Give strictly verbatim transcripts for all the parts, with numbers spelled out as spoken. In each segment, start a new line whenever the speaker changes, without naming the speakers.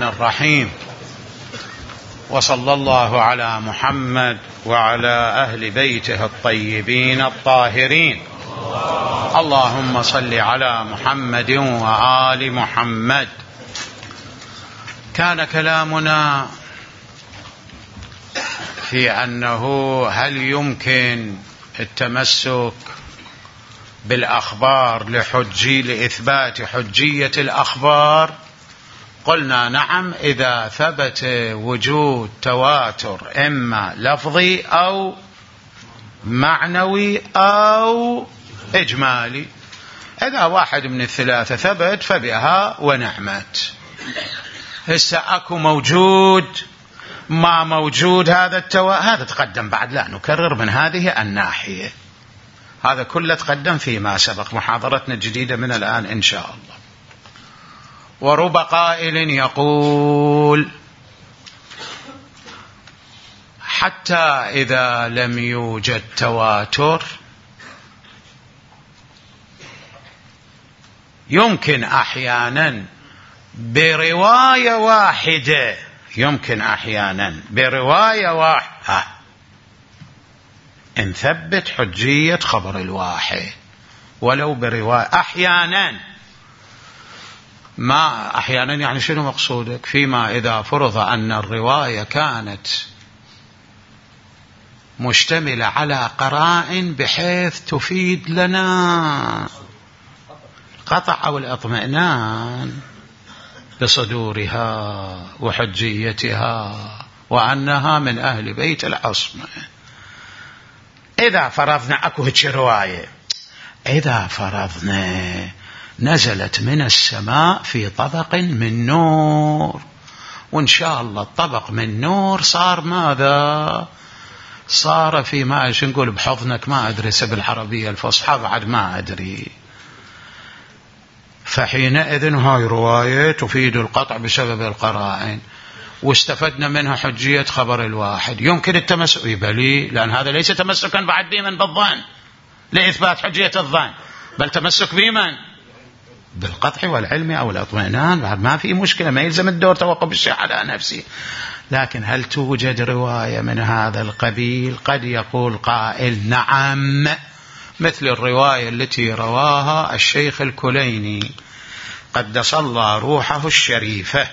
الرحيم. وصلى الله على محمد وعلى أهل بيته الطيبين الطاهرين. اللهم صل على محمد وآل محمد. كان كلامنا في أنه هل يمكن التمسك بالأخبار لحجي لإثبات حجية الأخبار؟ قلنا نعم، إذا ثبت وجود تواتر إما لفظي أو معنوي أو إجمالي. إذا واحد من الثلاثة ثبت فبها ونعمت. هسه أكو موجود ما موجود هذا التواتر، هذا تقدم بعد، لا نكرر من هذه الناحية. هذا كله تقدم فيما سبق، محاضرتنا الجديدة من الآن إن شاء الله. ورب قائل يقول حتى إذا لم يوجد تواتر يمكن أحيانا برواية واحدة يمكن أحيانا برواية واحدة نثبت حجية خبر الواحد ولو برواية. أحيانا ما أحيانا يعني شنو مقصودك؟ فيما إذا فرض أن الرواية كانت مشتملة على قرائن بحيث تفيد لنا قطع أو الاطمئنان بصدورها وحجيتها وأنها من أهل بيت العصمة. إذا فرضنا أكو هيك رواية، إذا فرضنا نزلت من السماء في طبق من نور، وإن شاء الله الطبق من نور صار ماذا؟ صار في ما ايش نقول بحضنك، ما أدري بالعربية الفصحى بعد ما أدري. فحينئذ هاي رواية تفيد القطع بسبب القرائن، واستفدنا منها حجية خبر الواحد. يمكن التمسك بلي، لأن هذا ليس تمسكا بعد بمن بالظن لإثبات حجية الظن، بل تمسك بمن بالقطع والعلم أو الاطمئنان. بعد ما في مشكلة، ما يلزم الدور توقف الشيء على نفسه. لكن هل توجد رواية من هذا القبيل؟ قد يقول قائل نعم، مثل الرواية التي رواها الشيخ الكليني قدس الله روحه الشريفة،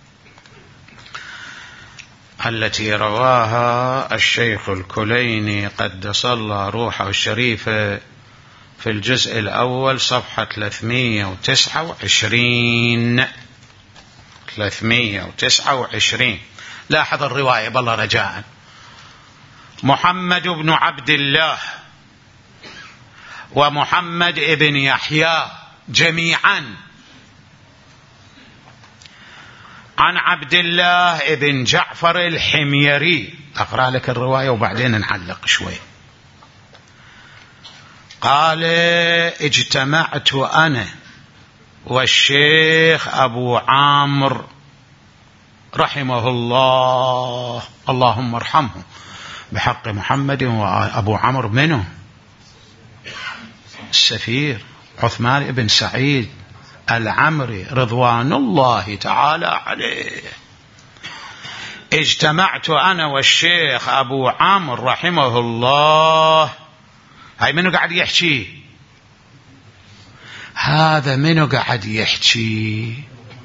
التي رواها الشيخ الكليني قدس الله روحه الشريفة في الجزء الأول صفحة ثلاثمئة وتسعة وعشرين ثلاثمئة وتسعة وعشرين. لاحظ الرواية بالله رجاء. محمد بن عبد الله ومحمد بن يحيى جميعا عن عبد الله بن جعفر الحميري. أقرأ لك الرواية وبعدين نعلق شوي. قال اجتمعت أنا والشيخ أبو عامر رحمه الله، اللهم ارحمه بحق محمد. وأبو عمرو منه السفير عثمان بن سعيد العمري رضوان الله تعالى عليه. اجتمعت أنا والشيخ أبو عامر رحمه الله. هاي منو قاعد يحكي؟ هذا منو قاعد يحكي؟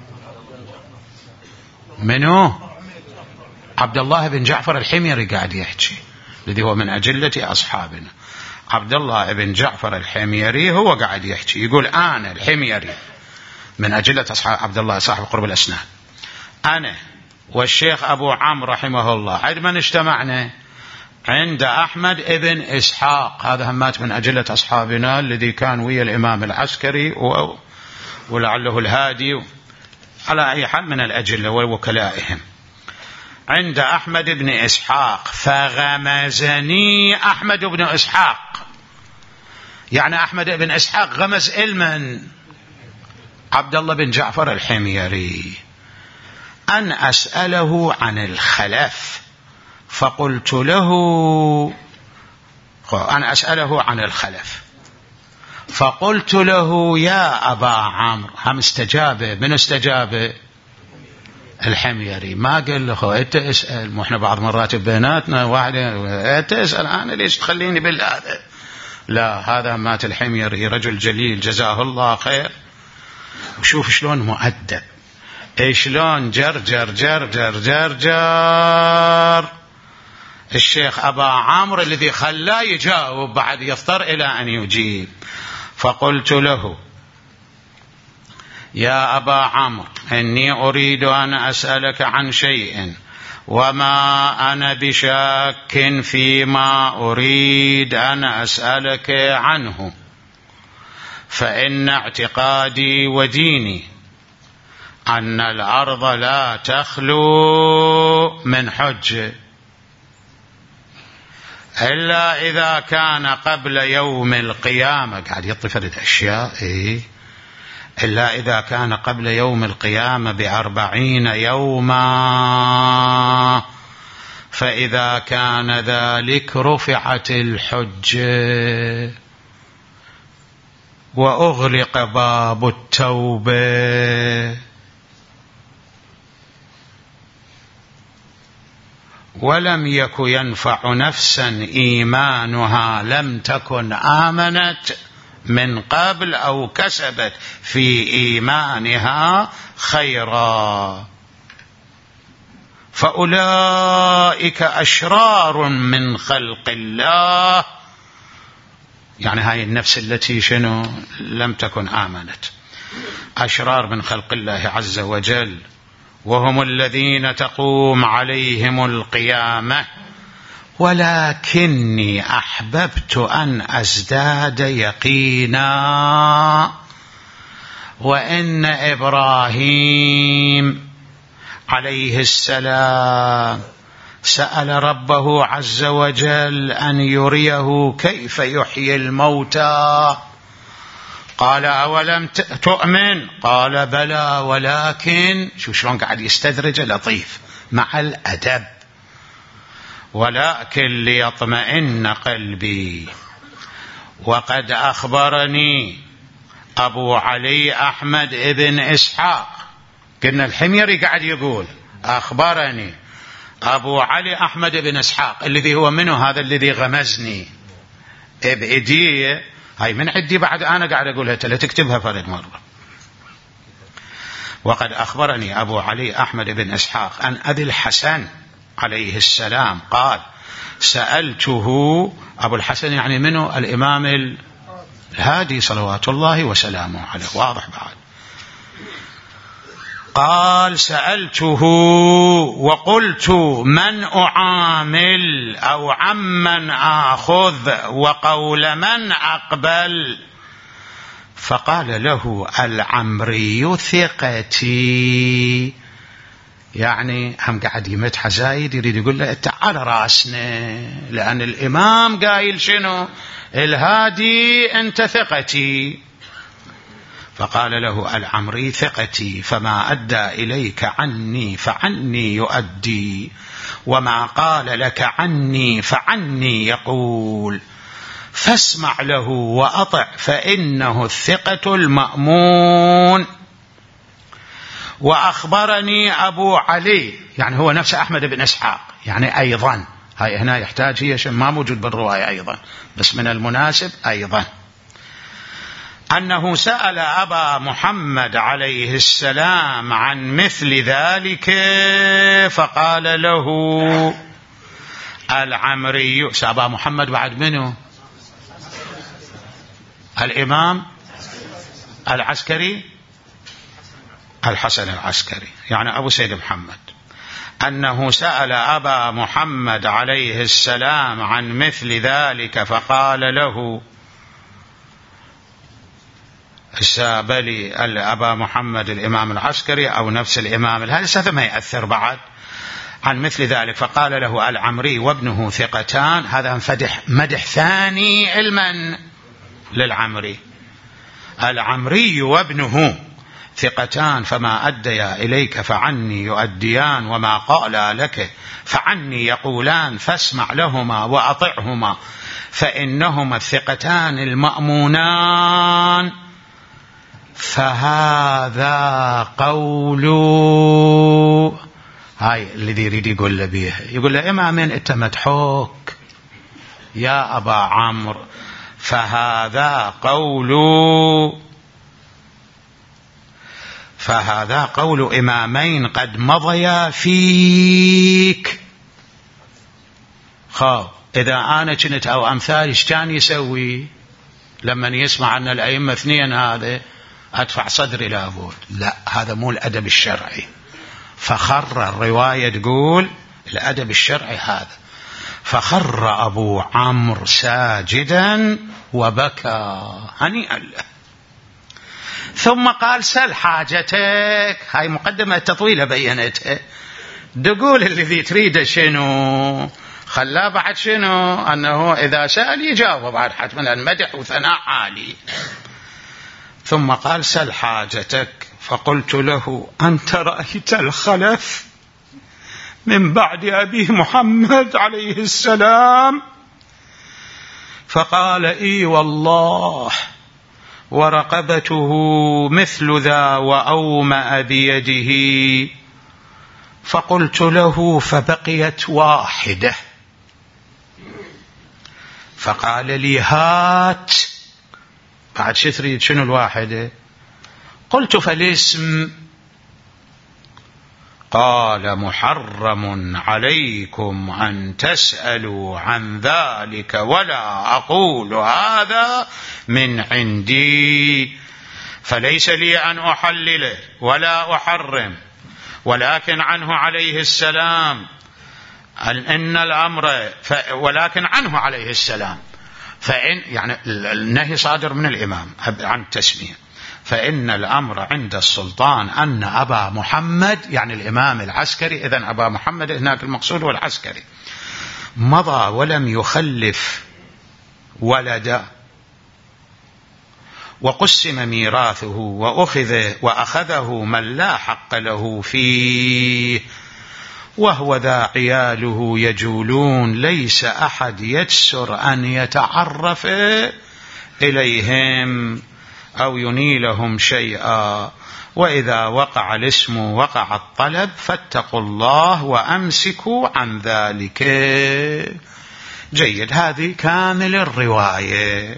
منو؟ عبد الله بن جعفر الحميري قاعد يحكي، الذي هو من أجلة أصحابنا. عبد الله بن جعفر الحميري هو قاعد يحكي، يقول أنا الحميري من أجلة أصحاب عبد الله صاحب قرب الأسنان، أنا والشيخ أبو عمرو رحمه الله عندما اجتمعنا عند أحمد ابن إسحاق، هذا همات من أجلة أصحابنا الذي كان ويا الإمام العسكري ولعله الهادي، على أي حال من الأجلة ووكلائهم. عند أحمد بن إسحاق فغمزني أحمد بن إسحاق، يعني أحمد بن إسحاق غمز إلمن عبد الله بن جعفر الحميري أن أسأله عن الخلف، فقلت له أن أسأله عن الخلف فقلت له يا أبا عمرو. هم استجابه، من استجابه؟ الحميري ما قال له أنت اسأل، مو احنا بعض مرات بيناتنا واحد أنت اسأل أنا ليش تخليني بالهذا؟ لا، هذا مات الحميري رجل جليل جزاه الله خير. وشوف شلون مؤدب، شلون جرجر جرجر جرجر الشيخ أبا عامر الذي خلاه يجاوب بعد يضطر إلى أن يجيب. فقلت له يا أبا عمرو إني أريد أن أسألك عن شيء وما أنا بشاك فيما أريد أن أسألك عنه، فإن اعتقادي وديني أن الأرض لا تخلو من حج إلا إذا كان قبل يوم القيامة. قاعد يطفرد أشياء إيه؟ إلا إذا كان قبل يوم القيامة بأربعين يوما، فإذا كان ذلك رفعت الحجة وأغلق باب التوبة، ولم يك ينفع نفسا إيمانها لم تكن آمنت من قبل أو كسبت في إيمانها خيرا، فأولئك أشرار من خلق الله. يعني هاي النفس التي شنو لم تكن آمنت، أشرار من خلق الله عز وجل، وهم الذين تقوم عليهم القيامة. ولكني أحببت أن أزداد يقينا، وإن إبراهيم عليه السلام سأل ربه عز وجل أن يريه كيف يحيي الموتى، قال أولم تؤمن؟ قال بلى ولكن، شو شلون قاعد يستدرج لطيف مع الأدب، ولكن ليطمئن قلبي. وقد أخبرني أبو علي أحمد ابن إسحاق، كنا الحميري قاعد يقول أخبرني أبو علي أحمد بن إسحاق الذي هو منه هذا الذي غمزني بإيديه، هاي من عندي بعد أنا قاعد أقولها لا تكتبها فرد مرة. وقد أخبرني أبو علي أحمد بن إسحاق أن أبي الحسن عليه السلام قال سألته، أبو الحسن يعني منه الإمام الهادي صلوات الله وسلامه عليه، واضح بعد. قال سألته وقلت من أعامل أو عمن آخذ وقول من أقبل؟ فقال له العمري ثقتي، يعني هم قاعد يمدح زايد يريد يقول له انت على راسنا، لأن الإمام قايل شنو الهادي انت ثقتي. فقال له العمري ثقتي، فما أدى إليك عني فعني يؤدي، وما قال لك عني فعني يقول، فاسمع له وأطع فإنه الثقة المأمون. وأخبرني أبو علي، يعني هو نفس أحمد بن إسحاق، يعني أيضا هاي هنا يحتاج هي شيء ما موجود بالرواية أيضا، بس من المناسب أيضا أنه سأل أبا محمد عليه السلام عن مثل ذلك، فقال له العمري. أبا محمد بعد منه الإمام العسكري الحسن العسكري، يعني أبو سيد محمد، أنه سأل أبا محمد عليه السلام عن مثل ذلك فقال له السابلي أبا محمد الإمام العسكري أو نفس الإمام، هذا ما يأثر بعد عن مثل ذلك، فقال له العمري وابنه ثقتان. هذا مدح مدح ثاني علما للعمري، العمري وابنه ثقتان، فما أديا إليك فعني يؤديان، وما قالا لك فعني يقولان، فاسمع لهما وأطعهما فإنهما الثقتان المأمونان. فهذا قول، هاي الذي يريد يقول له بيها، يقول له إمامين أنت مدحوك يا أبا عمرو، فهذا قول فهذا قول إمامين قد مضيا فيك. خاب إذا أنا كنت أو أمثال إيش كان يسوي لما يسمع أن الأئمة اثنين؟ هذا أدفع صدري لابد. لا، هذا مو الأدب الشرعي. فخر الرواية تقول الأدب الشرعي هذا، فخر أبو عمرو ساجدا وبكى هنيئا له، ثم قال سل حاجتك. هاي مقدمة طويلة بينتها، تقول الذي تريد شنو، خلاه بعد شنو، أنه إذا سأل يجاوب بعد حتما المدح وثناء عالي. ثم قال سل حاجتك، فقلت له أنت رأيت الخلف من بعد أبي محمد عليه السلام؟ فقال إي والله، ورقبته مثل ذا وأومأ بيده. فقلت له فبقيت واحدة، فقال لي هات. بعد شو تريد، شنو الواحدة؟ قلت فالاسم. قال محرم عليكم أن تسألوا عن ذلك، ولا أقول هذا من عندي، فليس لي أن أحلله ولا أحرم، ولكن عنه عليه السلام إن الأمر ف... ولكن عنه عليه السلام فإن يعني النهي صادر من الإمام عن التسمية، فإن الأمر عند السلطان أن أبا محمد يعني الإمام العسكري، إذن أبا محمد هناك المقصود والعسكري، مضى ولم يخلف ولدا، وقسم ميراثه وأخذ وأخذه من لا حق له فيه، وهو ذا عياله يجولون، ليس أحد يجسر أن يتعرف إليهم أو ينيلهم شيئا، وإذا وقع الاسم وقع الطلب، فاتقوا الله وأمسكوا عن ذلك. جيد، هذه كامل الرواية.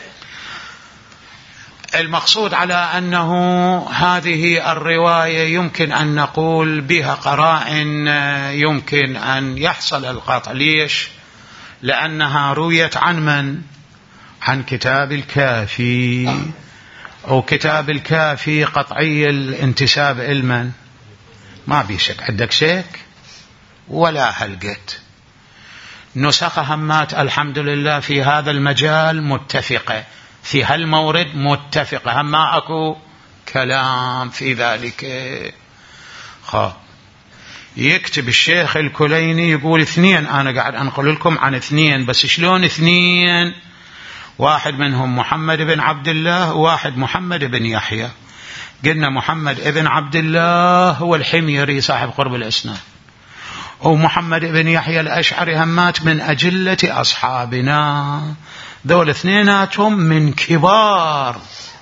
المقصود على أنه هذه الرواية يمكن أن نقول بها قرائن يمكن أن يحصل القطع. ليش؟ لأنها رويت عن من؟ عن كتاب الكافي، أو كتاب الكافي قطعي الانتساب إلمن؟ ما بيشك. عندك شك ولا هلقت؟ نسخ همات الحمد لله في هذا المجال متفقة، في هالمورد متفقة، هم ما أكو كلام في ذلك. خب يكتب الشيخ الكليني يقول اثنين، أنا قاعد أنقل لكم عن اثنين، بس شلون اثنين؟ واحد منهم محمد بن عبد الله، وواحد محمد بن يحيى. قلنا محمد بن عبد الله هو الحميري صاحب قرب الإسناد، ومحمد بن يحيى الأشعري همات من أجلة أصحابنا، ذول اثنيناتهم من كبار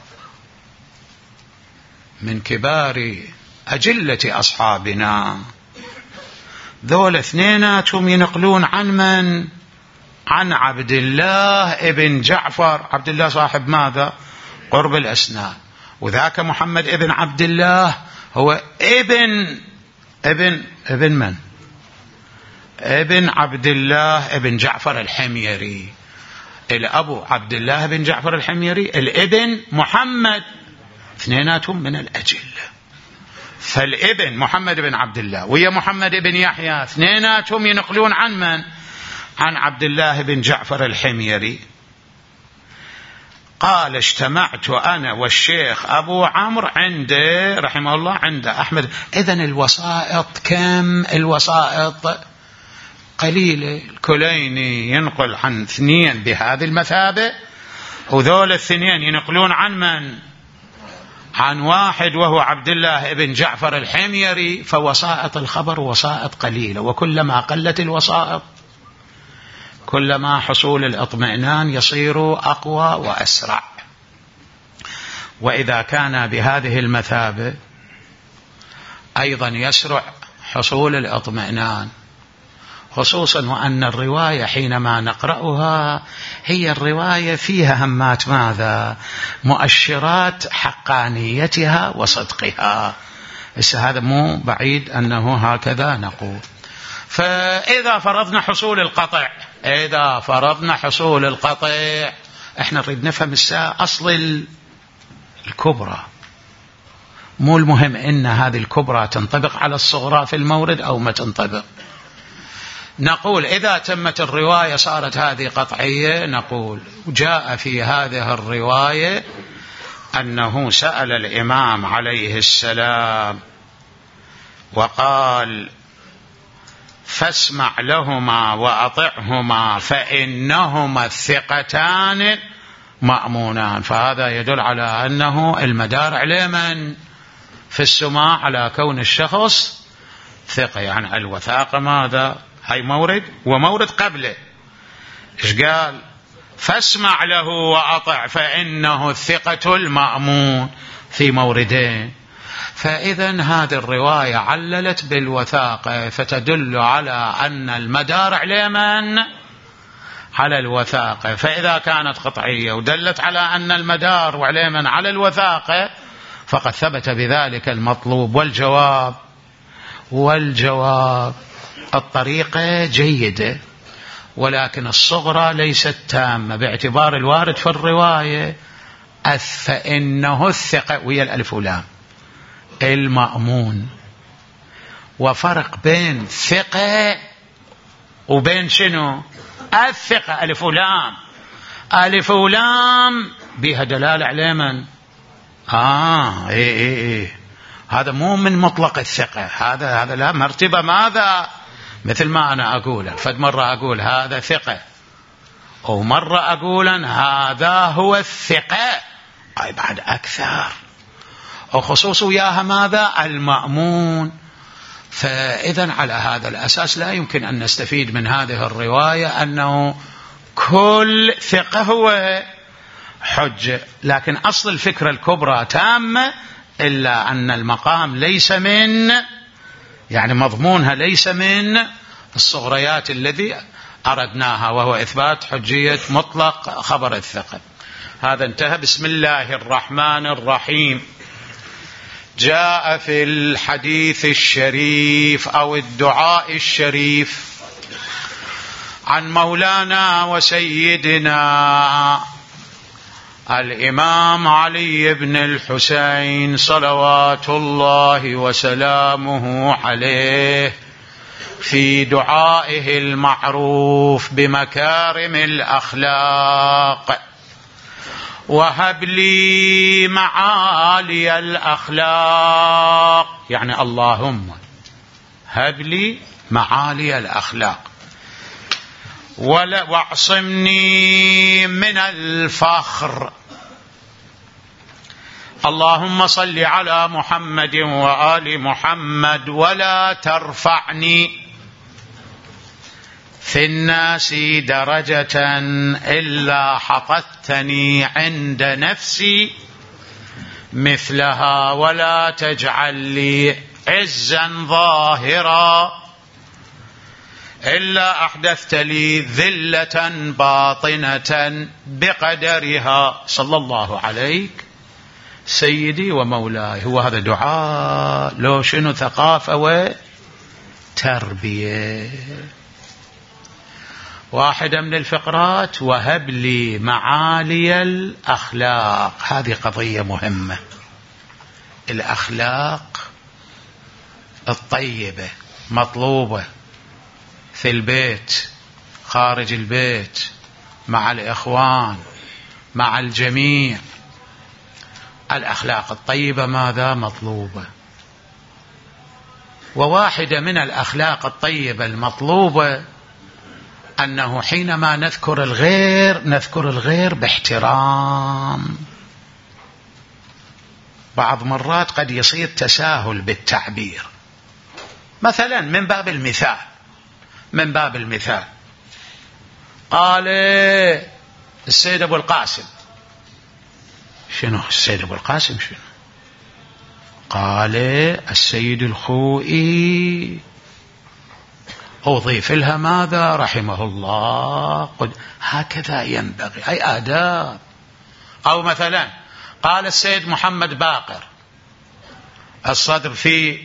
من كبار أجلة أصحابنا. ذول اثنيناتهم ينقلون عن من؟ عن عبد الله ابن جعفر. عبد الله صاحب ماذا؟ قرب الأسناد. وذاك محمد ابن عبد الله هو ابن ابن ابن من؟ ابن عبد الله ابن جعفر الحميري. الأبو عبد الله بن جعفر الحميري، الابن محمد، اثنيناتهم من الأجلة. فالابن محمد بن عبد الله ويا محمد بن يحيى اثنيناتهم ينقلون عن من؟ عن عبد الله بن جعفر الحميري. قال اجتمعت أنا والشيخ أبو عمرو عند رحمه الله عند أحمد. إذن الوسائط كم؟ الوسائط قليلة. الكليني ينقل عن اثنين بهذه المثابة، وذول الاثنين ينقلون عن من؟ عن واحد وهو عبد الله بن جعفر الحميري. فوسائط الخبر وسائط قليلة، وكلما قلت الوسائط كلما حصول الاطمئنان يصير أقوى وأسرع. وإذا كان بهذه المثابة أيضا يسرع حصول الاطمئنان، خصوصا وأن الرواية حينما نقرأها هي الرواية فيها همات ماذا؟ مؤشرات حقانيتها وصدقها. بس هذا مو بعيد أنه هكذا نقول. فإذا فرضنا حصول القطع إذا فرضنا حصول القطع احنا نريد نفهم الساعة أصل الكبرى، مو المهم إن هذه الكبرى تنطبق على الصغرى في المورد أو ما تنطبق. نقول إذا تمت الرواية صارت هذه قطعية، نقول جاء في هذه الرواية أنه سأل الإمام عليه السلام وقال فاسمع لهما وأطعهما فإنهما الثقتان مأمونان. فهذا يدل على أنه المدار على من في السماع على كون الشخص ثقة، يعني الوثاقة ماذا؟ هاي مورد ومورد قبله. إيش قال؟ فاسمع له وأطع فإنه الثقة المأمون في موردين. فإذا هذه الرواية عللت بالوثاقة، فتدل على أن المدار على من؟ على الوثاقة. فإذا كانت قطعية ودلت على أن المدار وعلى من؟ على الوثاقة، فقد ثبت بذلك المطلوب. والجواب والجواب الطريقة جيدة، ولكن الصغرى ليست تامة باعتبار الوارد في الرواية فإنه الثقة وهي الألف ولام المأمون. وفرق بين ثقة وبين شنو؟ الثقة ألف ولام. ألف ولام بها دلالة على من؟ آه إيه إيه إيه هذا مو من مطلق الثقة، هذا هذا لا مرتبة ماذا؟ مثل ما أنا أقول فد مرة أقول هذا ثقة، ومرة أقول هذا هو الثقة، أي بعد أكثر، وخصوص وياها ماذا؟ المأمون. فإذا على هذا الأساس لا يمكن أن نستفيد من هذه الرواية أنه كل ثقة هو حجة، لكن أصل الفكرة الكبرى تامة، إلا أن المقام ليس من، يعني مضمونها ليس من الصغريات الذي أردناها، وهو إثبات حجية مطلق خبر الثقة. هذا انتهى. بسم الله الرحمن الرحيم. جاء في الحديث الشريف أو الدعاء الشريف عن مولانا وسيدنا الإمام علي بن الحسين صلوات الله وسلامه عليه في دعائه المعروف بمكارم الأخلاق: وهب لي معالي الأخلاق، يعني اللهم هب لي معالي الأخلاق، واعصمني من الفخر. اللهم صل على محمد وآل محمد، ولا ترفعني في الناس درجة إلا حطتني عند نفسي مثلها، ولا تجعل لي عزا ظاهرا إلا أحدثت لي ذلة باطنة بقدرها. صلى الله عليك سيدي ومولاي. هو هذا دعاء لو شنو ثقافة وتربية. واحدة من الفقرات: وهب لي معالي الأخلاق. هذه قضية مهمة. الأخلاق الطيبة مطلوبة في البيت، خارج البيت، مع الإخوان، مع الجميع. الأخلاق الطيبة ماذا؟ مطلوبة. وواحدة من الأخلاق الطيبة المطلوبة أنه حينما نذكر الغير نذكر الغير باحترام. بعض مرات قد يصير تساهل بالتعبير. مثلا من باب المثال من باب المثال قال السيد أبو القاسم شنو السيد أبو القاسم شنو قال؟ السيد الخوئي أضيف لها ماذا رحمه الله قد هكذا ينبغي، أي آداب. أو مثلا قال السيد محمد باقر الصدر في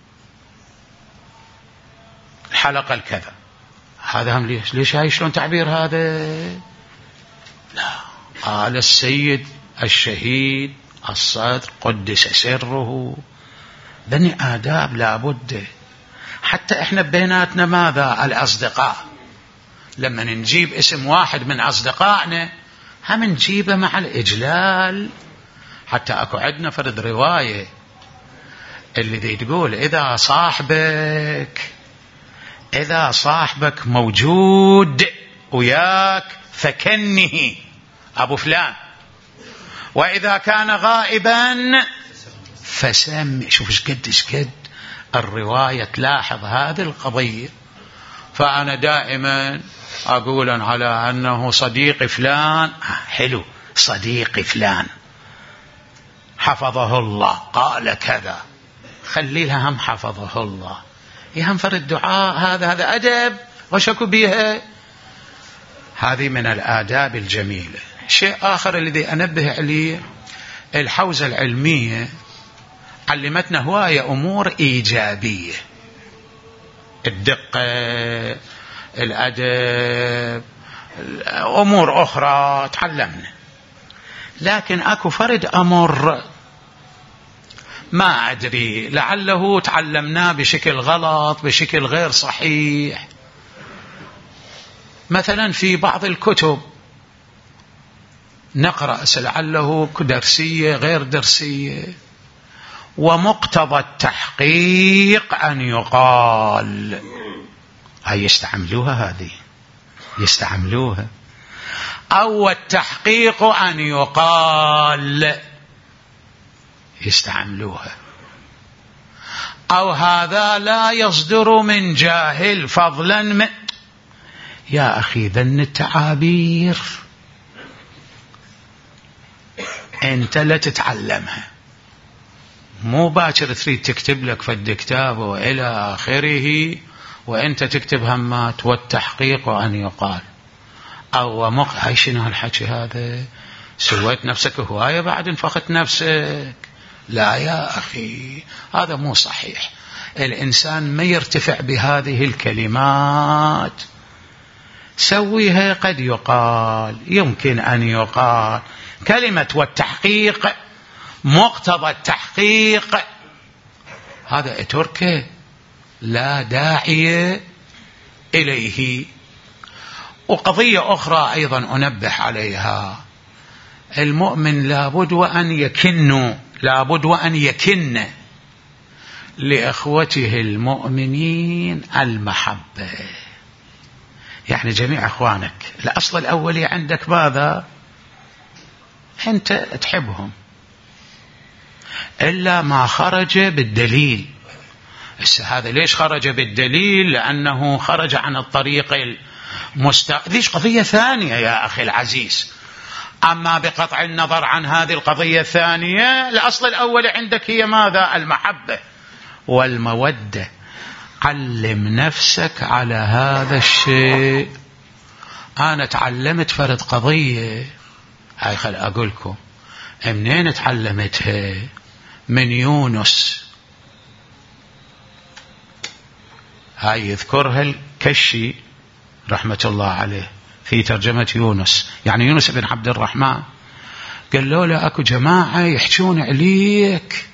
الحلقة الكذا، هذا هم ليش ليش هاي شلون تعبير هذا؟ لا، قال السيد الشهيد الصدر قدس سره. ذني آداب لابد. حتى احنا بيناتنا ماذا الأصدقاء، لما نجيب اسم واحد من أصدقائنا هم نجيبه مع الإجلال. حتى أكو عندنا فرد رواية اللي دي تقول إذا صاحبك إذا صاحبك موجود وياك فكنه أبو فلان، وإذا كان غائبا فسمي. شوف ايش قد ايش قد الرواية تلاحظ هذه القضية. فأنا دائما أقول على أنه صديق فلان، حلو، صديق فلان حفظه الله قال كذا، خلي لها هم حفظه الله، يهم فرد الدعاء. هذا هذا أدب وشكو بيها، هذه من الآداب الجميلة. شيء آخر الذي أنبه عليه، الحوزة العلمية علمتنا هواية أمور إيجابية، الدقة، الأدب، أمور أخرى تعلمنا. لكن أكو فرد أمر ما أدري لعله تعلمناه بشكل غلط، بشكل غير صحيح. مثلا في بعض الكتب نقرأ لعله درسية غير درسية، ومقتضى التحقيق أن يقال، هاي يستعملوها، هذه يستعملوها. أو التحقيق أن يقال يستعملوها. أو هذا لا يصدر من جاهل فضلا من، يا أخي ذن التعابير أنت لا تتعلمها، مو باكر تريد تكتب لك في الكتاب وإلى آخره وأنت تكتب همات. والتحقيق أن يقال أو مق... هاي شنو هالحكي هذا؟ سويت نفسك هواية بعد انفخت نفسك. لا يا أخي، هذا مو صحيح. الإنسان ما يرتفع بهذه الكلمات، سويها. قد يقال، يمكن أن يقال كلمة والتحقيق، مقتضى التحقيق، هذا اتركه، لا داعي إليه. وقضية أخرى أيضا أنبه عليها، المؤمن لابد وأن يكن لابد وأن يكن لإخوته المؤمنين المحبة. يعني جميع أخوانك الأصل الأولي عندك ماذا؟ أنت تحبهم، إلا ما خرج بالدليل. هذا ليش خرج بالدليل؟ لأنه خرج عن الطريق المست... ذيش قضية ثانية يا أخي العزيز. أما بقطع النظر عن هذه القضية الثانية، الأصل الأول عندك هي ماذا؟ المحبة والمودة. علم نفسك على هذا الشيء. أنا تعلمت فرد قضية، هاي خل أقولكم منين تعلمتها؟ من يونس. هاي يذكرها الكشي رحمة الله عليه في ترجمة يونس، يعني يونس بن عبد الرحمن. قال له لا أكو جماعة يحجون عليك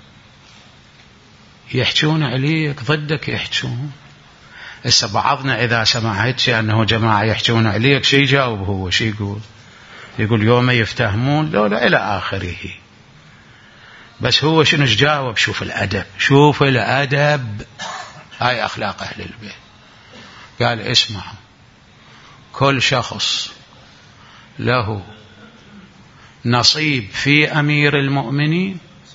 يحجون عليك ضدك يحجون. هسه بعضنا إذا سمعت أنه جماعة يحجون عليك شي يجاوب هو؟ شي يقول؟ يقول يوم يفتهمون لا لا إلى آخره. بس هو شنو جاوب؟ شوف الأدب، شوف الأدب، هاي أخلاق أهل البيت. قال اسمعوا، كل شخص له نصيب في أمير المؤمنين.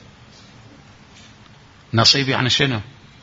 نصيب يعني شنو؟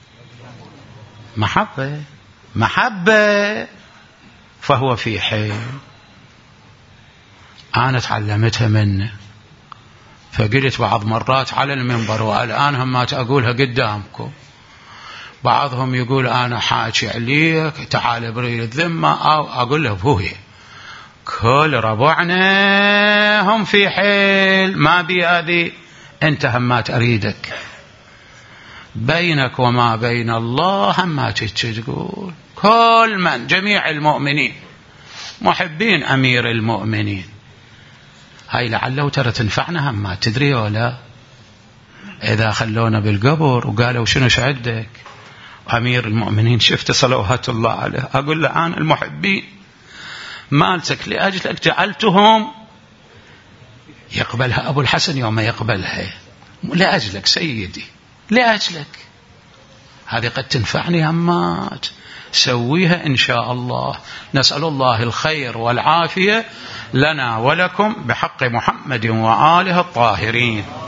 محبة، محبة، فهو في حين. أنا تعلمتها منه، فقلت بعض مرات على المنبر والآن هم ما أقولها قدامكم، بعضهم يقول أنا حاكي عليك تعال بري الذمة، أو أقول له أبوي كل ربعنا هم في حيل ما بيأذي، أنت هم ما تريدك بينك وما بين الله هم ما تقول. كل من جميع المؤمنين محبين أمير المؤمنين، هاي لعله ترى تنفعنا هم ما تدري ولا. إذا خلونا بالقبر وقالوا شنو عندك أمير المؤمنين شفت صلوات الله عليه، أقول له أنا المحبين مالتك لأجلك جعلتهم، يقبلها أبو الحسن يوم يقبلها لأجلك سيدي لأجلك، هذه قد تنفعني همات سويها إن شاء الله. نسأل الله الخير والعافية لنا ولكم بحق محمد وآله الطاهرين.